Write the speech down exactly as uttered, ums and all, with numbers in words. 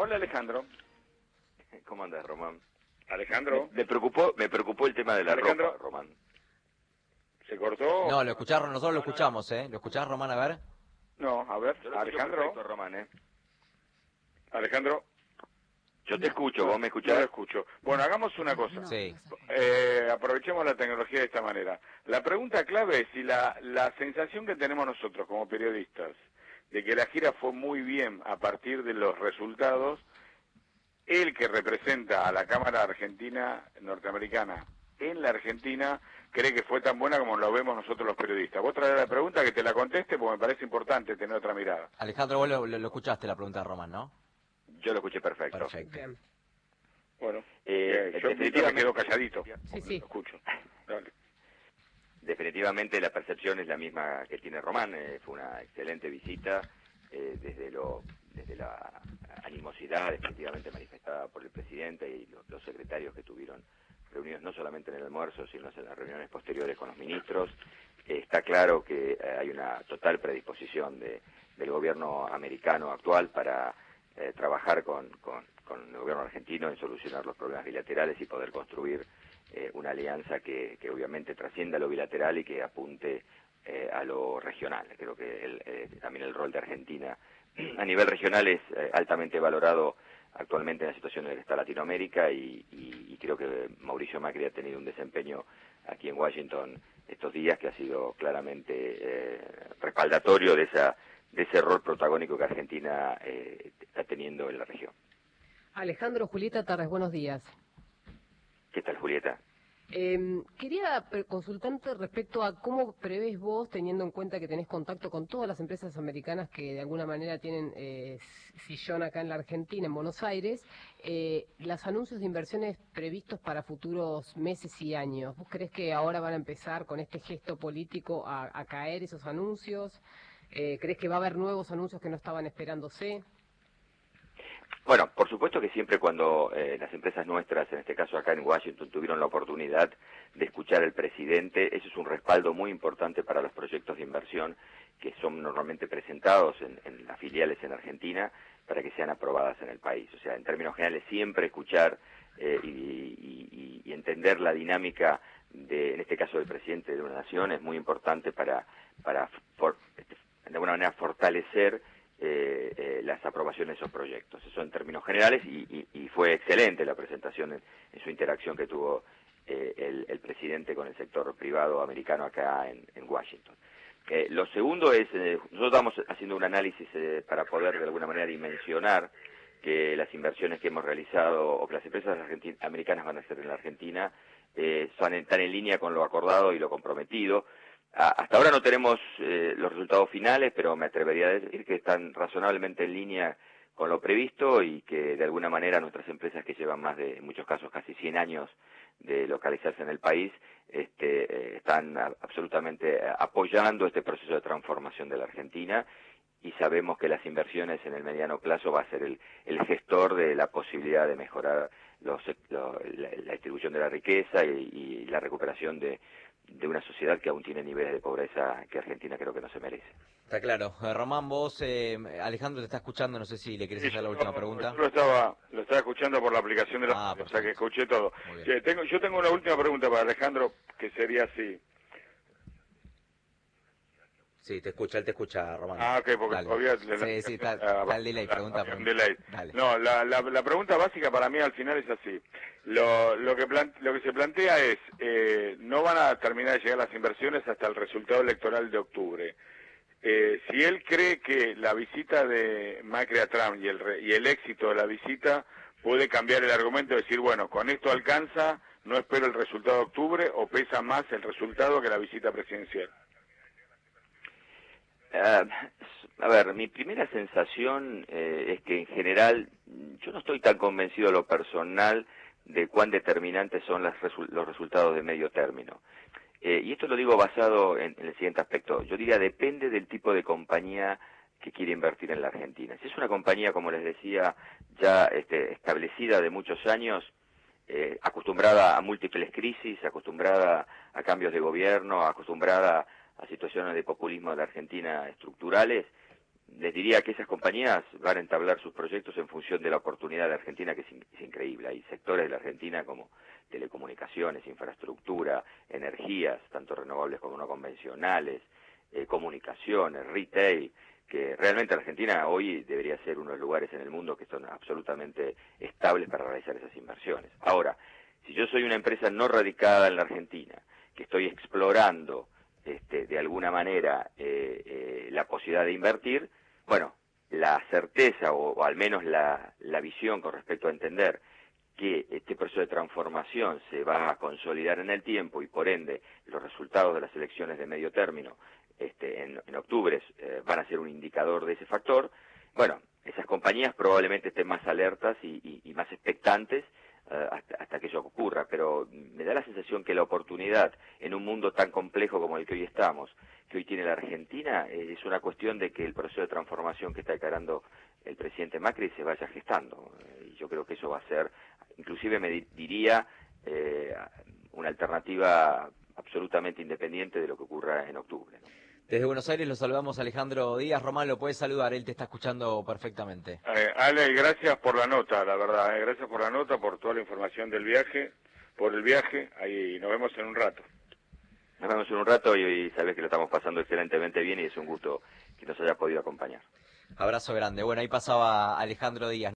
Hola, Alejandro. ¿Cómo andas, Román? Alejandro. Me, me preocupó me preocupó el tema de la Alejandro. ropa, Román. ¿Se cortó? No, lo escucharon, nosotros lo escuchamos, ¿eh? ¿Lo escuchás, Román? A ver. No, a ver, Yo lo escucho Alejandro. perfecto, Román, ¿eh? Alejandro. Yo te escucho, No, ¿vos me no lo escuchás? escucho. Bueno, hagamos una cosa. Sí. Eh, aprovechemos la tecnología de esta manera. La pregunta clave es si la, la sensación que tenemos nosotros como periodistas de que la gira fue muy bien a partir de los resultados, el que representa a la Cámara Argentina Norteamericana en la Argentina cree que fue tan buena como lo vemos nosotros los periodistas. Vos traes la pregunta, que te la conteste, porque me parece importante tener otra mirada. Alejandro, vos lo, lo- lo escuchaste la pregunta de Román, ¿no? Yo lo escuché perfecto. Perfecto. Bien. Bueno, Eh, eh, yo mientras me quedo calladito. Sí, sí. Lo escucho. Dale. Definitivamente la percepción es la misma que tiene Román. Eh, fue una excelente visita, eh, desde lo desde la animosidad definitivamente manifestada por el presidente y lo- los secretarios que tuvieron reunidos no solamente en el almuerzo, sino en las reuniones posteriores con los ministros. Eh, está claro que eh, hay una total predisposición de, del gobierno americano actual para eh, trabajar con, con, con el gobierno argentino en solucionar los problemas bilaterales y poder construir eh, una alianza que, que obviamente trascienda lo bilateral y que apunte eh, a lo regional. Creo que el, eh, también el rol de Argentina a nivel regional es eh, altamente valorado actualmente en la situación en la que está Latinoamérica y, y, y creo que Mauricio Macri ha tenido un desempeño aquí en Washington estos días que ha sido claramente eh, respaldatorio de esa de ese rol protagónico que Argentina eh, está teniendo en la región. Alejandro, Julieta Tarres, buenos días. ¿Qué tal, Julieta? Eh, quería pre- consultarte respecto a cómo prevés vos, teniendo en cuenta que tenés contacto con todas las empresas americanas que de alguna manera tienen eh, sillón acá en la Argentina, en Buenos Aires, eh, los anuncios de inversiones previstos para futuros meses y años. ¿Vos creés que ahora van a empezar con este gesto político a, a caer esos anuncios? Eh, ¿Creés que va a haber nuevos anuncios que no estaban esperándose? Bueno, por supuesto que siempre cuando eh, las empresas nuestras, en este caso acá en Washington, tuvieron la oportunidad de escuchar al presidente, eso es un respaldo muy importante para los proyectos de inversión que son normalmente presentados en, en las filiales en Argentina para que sean aprobadas en el país. O sea, en términos generales, siempre escuchar eh, y, y, y entender la dinámica de, en este caso, del presidente de una nación es muy importante para, para for, de alguna manera, fortalecer Eh, eh, las aprobaciones de esos proyectos. Eso en términos generales, y, y, y fue excelente la presentación en, en su interacción que tuvo eh, el, el presidente con el sector privado americano acá en, en Washington. Eh, lo segundo es, eh, nosotros estamos haciendo un análisis eh, para poder de alguna manera dimensionar que las inversiones que hemos realizado o que las empresas americanas van a hacer en la Argentina eh, son, están en línea con lo acordado y lo comprometido. Hasta ahora no tenemos eh, los resultados finales, pero me atrevería a decir que están razonablemente en línea con lo previsto y que de alguna manera nuestras empresas que llevan más de, en muchos casos, casi cien años de localizarse en el país, este, eh, están a, absolutamente apoyando este proceso de transformación de la Argentina y sabemos que las inversiones en el mediano plazo va a ser el, el gestor de la posibilidad de mejorar los, lo, la, la distribución de la riqueza y, y la recuperación de de una sociedad que aún tiene niveles de pobreza que Argentina creo que no se merece. Está claro. Eh, Román, vos, eh, Alejandro te está escuchando, no sé si le querés Sí, hacer la yo, última pregunta. Yo lo estaba, lo estaba escuchando por la aplicación de la Ah, radio, o sea que perfecto. escuché todo. Muy bien. Sí, tengo, yo tengo una última pregunta para Alejandro, que sería así. Sí, te escucha, él te escucha, Román. Ah, ok, porque Dale. todavía... la Sí, sí, está, aplicación- está el delay, la- pregunta, había un pregunta. delay. Dale. No, la, la, la pregunta básica para mí al final es así. Lo, lo, que, plan, lo que se plantea es, eh, no van a terminar de llegar las inversiones hasta el resultado electoral de octubre. Eh, si él cree que la visita de Macri a Trump y el, re, y el éxito de la visita puede cambiar el argumento de decir, bueno, con esto alcanza, no espero el resultado de octubre, o pesa más el resultado que la visita presidencial. Uh, a ver, mi primera sensación eh, es que en general yo no estoy tan convencido de lo personal de cuán determinantes son las resu los resultados de medio término. Eh, y esto lo digo basado en, en el siguiente aspecto. Yo diría, depende del tipo de compañía que quiere invertir en la Argentina. Si es una compañía, como les decía, ya este, establecida de muchos años, eh, acostumbrada a múltiples crisis, acostumbrada a cambios de gobierno, acostumbrada a situaciones de populismo de la Argentina estructurales, les diría que esas compañías van a entablar sus proyectos en función de la oportunidad de Argentina, que es, in, es increíble. Hay sectores de la Argentina como telecomunicaciones, infraestructura, energías, tanto renovables como no convencionales, eh, comunicaciones, retail, que realmente Argentina hoy debería ser uno de los lugares en el mundo que son absolutamente estables para realizar esas inversiones. Ahora, si yo soy una empresa no radicada en la Argentina, que estoy explorando este, de alguna manera eh, eh, la posibilidad de invertir, bueno, la certeza o, o al menos la, la visión con respecto a entender que este proceso de transformación se va a consolidar en el tiempo y por ende los resultados de las elecciones de medio término este, en, en octubre eh, van a ser un indicador de ese factor, bueno, esas compañías probablemente estén más alertas y, y, y más expectantes uh, hasta, hasta que eso ocurra, pero me da la sensación que la oportunidad en un mundo tan complejo como el que hoy estamos, que hoy tiene la Argentina, eh, es una cuestión de que el proceso de transformación que está encarando el presidente Macri se vaya gestando, eh, y yo creo que eso va a ser, inclusive me di diría, eh, una alternativa absolutamente independiente de lo que ocurra en octubre, ¿no? Desde Buenos Aires lo saludamos Alejandro Díaz. Román, lo puedes saludar, él te está escuchando perfectamente. Eh, Ale, gracias por la nota, la verdad, eh, gracias por la nota, por toda la información del viaje, por el viaje, ahí nos vemos en un rato. Nos vemos en un rato y, y sabes que lo estamos pasando excelentemente bien y es un gusto que nos haya podido acompañar. Abrazo grande. Bueno, ahí pasaba Alejandro Díaz.